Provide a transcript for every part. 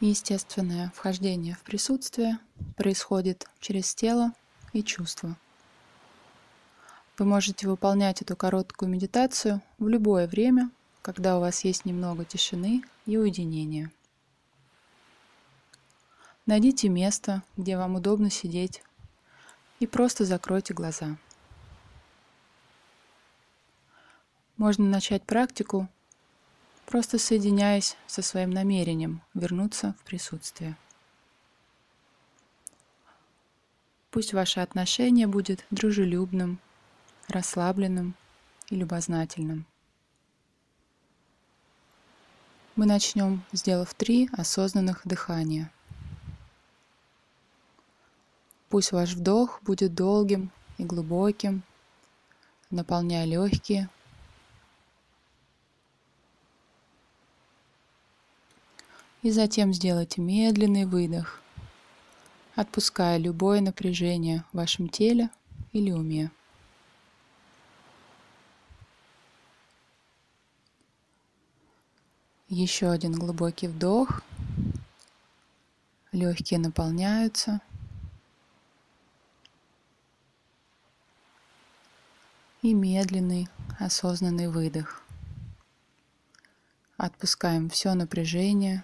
Естественное вхождение в присутствие происходит через тело и чувства. Вы можете выполнять эту короткую медитацию в любое время, когда у вас есть немного тишины и уединения. Найдите место, где вам удобно сидеть, и просто закройте глаза. Можно начать практику, просто соединяясь со своим намерением вернуться в присутствие. Пусть ваше отношение будет дружелюбным, расслабленным и любознательным. Мы начнем, сделав 3 осознанных дыхания. Пусть ваш вдох будет долгим и глубоким, наполняя легкие. И затем сделайте медленный выдох, отпуская любое напряжение в вашем теле или уме. Еще один глубокий вдох. Легкие наполняются. И медленный, осознанный выдох. Отпускаем все напряжение.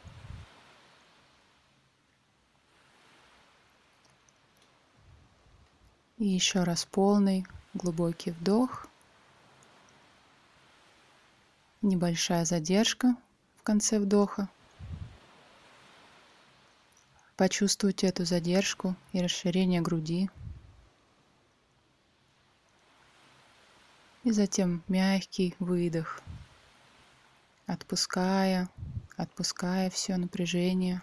И еще раз полный, глубокий вдох. Небольшая задержка в конце вдоха. Почувствуйте эту задержку и расширение груди. И затем мягкий выдох, отпуская все напряжение.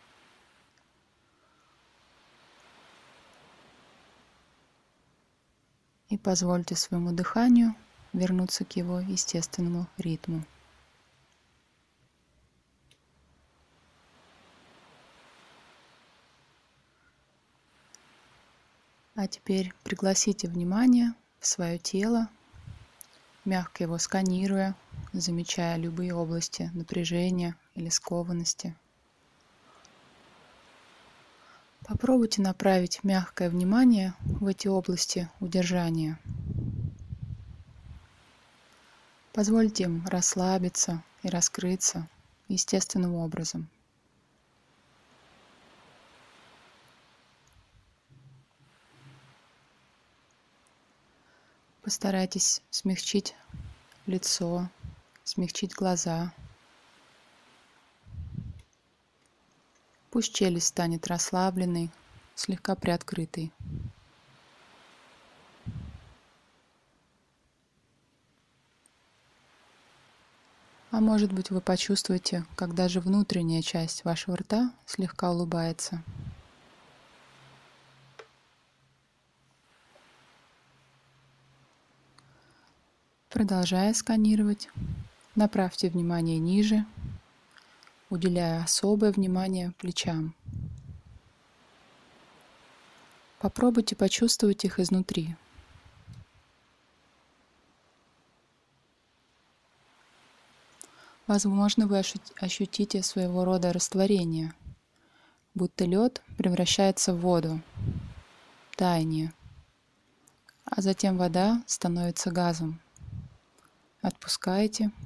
И позвольте своему дыханию вернуться к его естественному ритму. А теперь пригласите внимание в свое тело, мягко его сканируя, замечая любые области напряжения или скованности. Попробуйте направить мягкое внимание в эти области удержания. Позвольте им расслабиться и раскрыться естественным образом. Постарайтесь смягчить лицо, смягчить глаза. Пусть челюсть станет расслабленной, слегка приоткрытой. А может быть, вы почувствуете, как даже внутренняя часть вашего рта слегка улыбается. Продолжая сканировать, направьте внимание ниже, уделяя особое внимание плечам. Попробуйте почувствовать их изнутри. Возможно, вы ощутите своего рода растворение, будто лед превращается в воду, таяние, а затем вода становится газом. Отпускайте.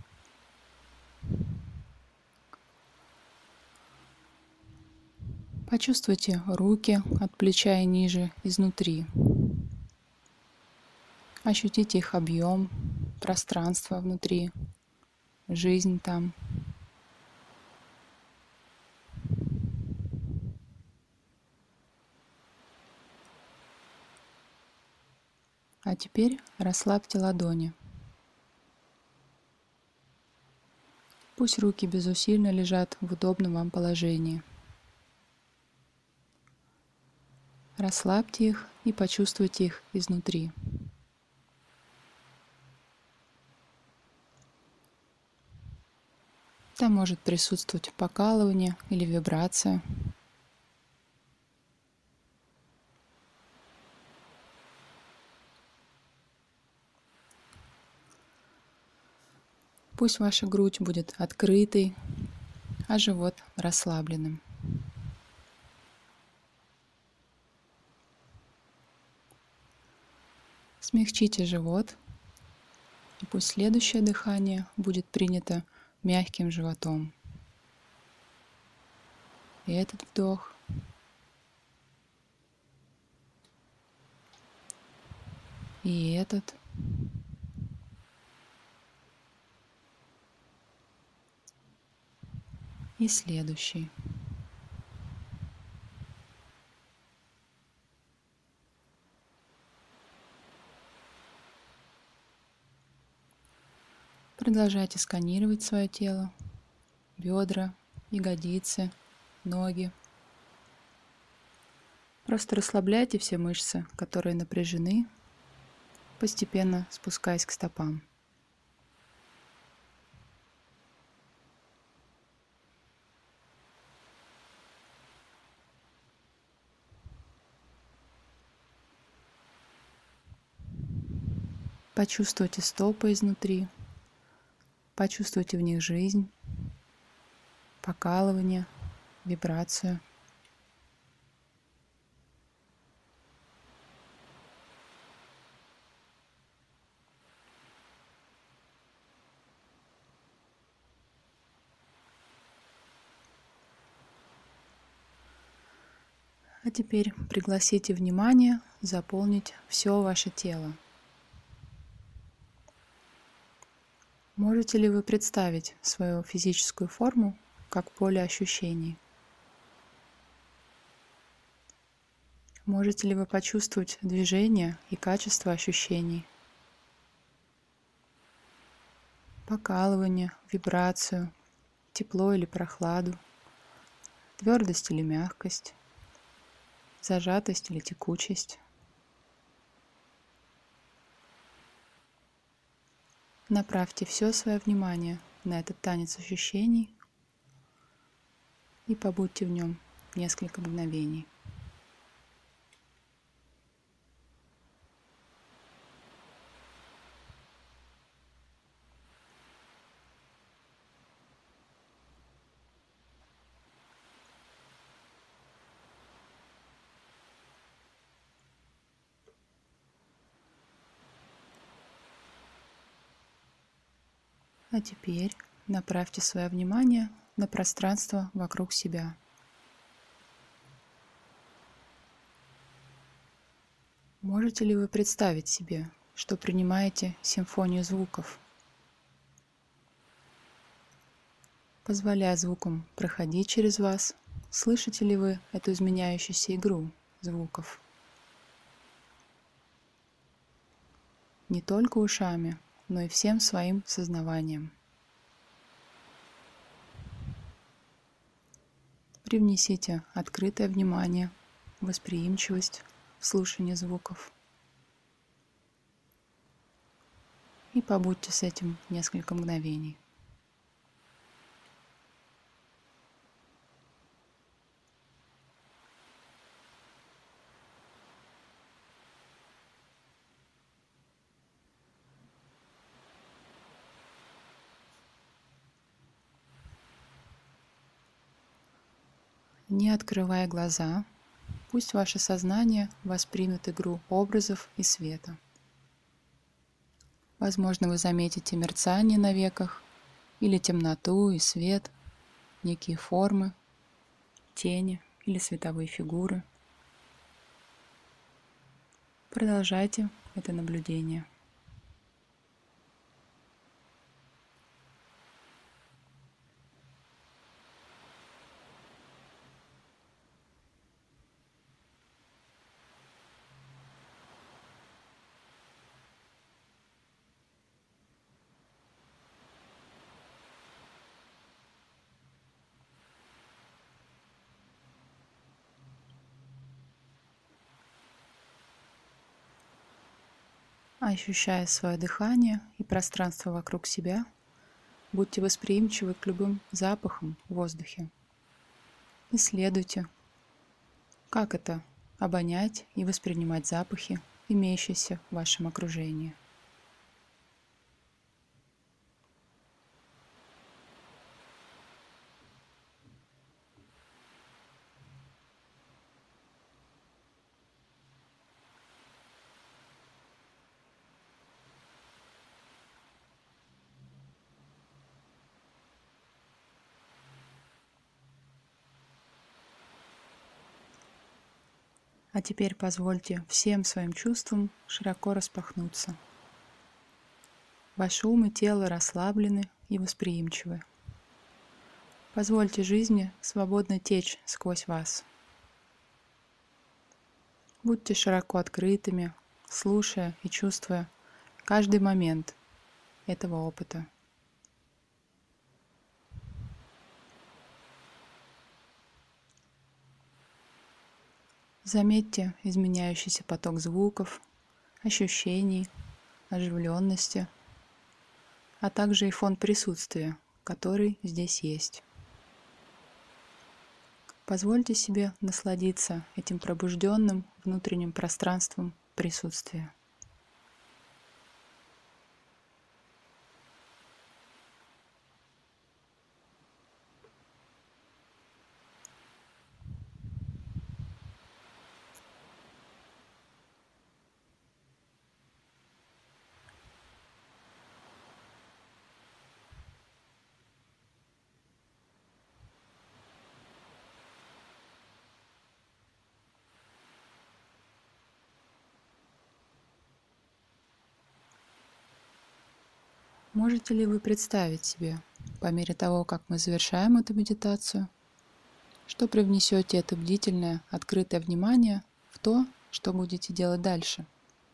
Почувствуйте руки от плеча и ниже, изнутри. Ощутите их объем, пространство внутри, жизнь там. А теперь расслабьте ладони. Пусть руки безусильно лежат в удобном вам положении. Расслабьте их и почувствуйте их изнутри. Там может присутствовать покалывание или вибрация. Пусть ваша грудь будет открытой, а живот расслабленным. Смягчите живот, и пусть следующее дыхание будет принято мягким животом. И этот вдох, и этот, и следующий. Продолжайте сканировать свое тело, бедра, ягодицы, ноги. Просто расслабляйте все мышцы, которые напряжены, постепенно спускаясь к стопам. Почувствуйте стопы изнутри, почувствуйте в них жизнь, покалывание, вибрацию. А теперь пригласите внимание заполнить все ваше тело. Можете ли вы представить свою физическую форму как поле ощущений? Можете ли вы почувствовать движение и качество ощущений? Покалывание, вибрацию, тепло или прохладу, твердость или мягкость, зажатость или текучесть. Направьте все свое внимание на этот танец ощущений и побудьте в нем несколько мгновений. А теперь направьте свое внимание на пространство вокруг себя. Можете ли вы представить себе, что принимаете симфонию звуков, позволяя звукам проходить через вас? Слышите ли вы эту изменяющуюся игру звуков? Не только ушами, но и всем своим сознаванием. Привнесите открытое внимание, восприимчивость в слушании звуков. И побудьте с этим несколько мгновений. Не открывая глаза, пусть ваше сознание воспримет игру образов и света. Возможно, вы заметите мерцание на веках или темноту и свет, некие формы, тени или световые фигуры. Продолжайте это наблюдение. Ощущая свое дыхание и пространство вокруг себя, будьте восприимчивы к любым запахам в воздухе. Исследуйте, как это обонять и воспринимать запахи, имеющиеся в вашем окружении. А теперь позвольте всем своим чувствам широко распахнуться. Ваш ум и тело расслаблены и восприимчивы. Позвольте жизни свободно течь сквозь вас. Будьте широко открытыми, слушая и чувствуя каждый момент этого опыта. Заметьте изменяющийся поток звуков, ощущений, оживленности, а также и фон присутствия, который здесь есть. Позвольте себе насладиться этим пробужденным внутренним пространством присутствия. Можете ли вы представить себе, по мере того, как мы завершаем эту медитацию, что привнесете это бдительное, открытое внимание в то, что будете делать дальше?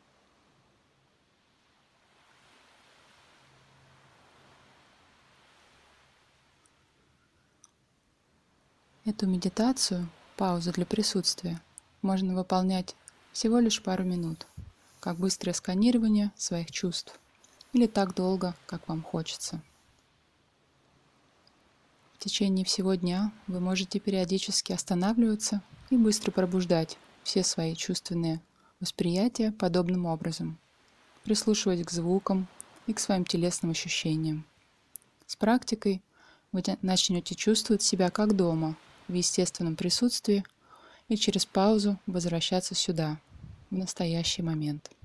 Эту медитацию, паузу для присутствия, можно выполнять всего лишь пару минут, как быстрое сканирование своих чувств, или так долго, как вам хочется. В течение всего дня вы можете периодически останавливаться и быстро пробуждать все свои чувственные восприятия подобным образом, прислушиваясь к звукам и к своим телесным ощущениям. С практикой вы начнете чувствовать себя как дома, в естественном присутствии, и через паузу возвращаться сюда, в настоящий момент.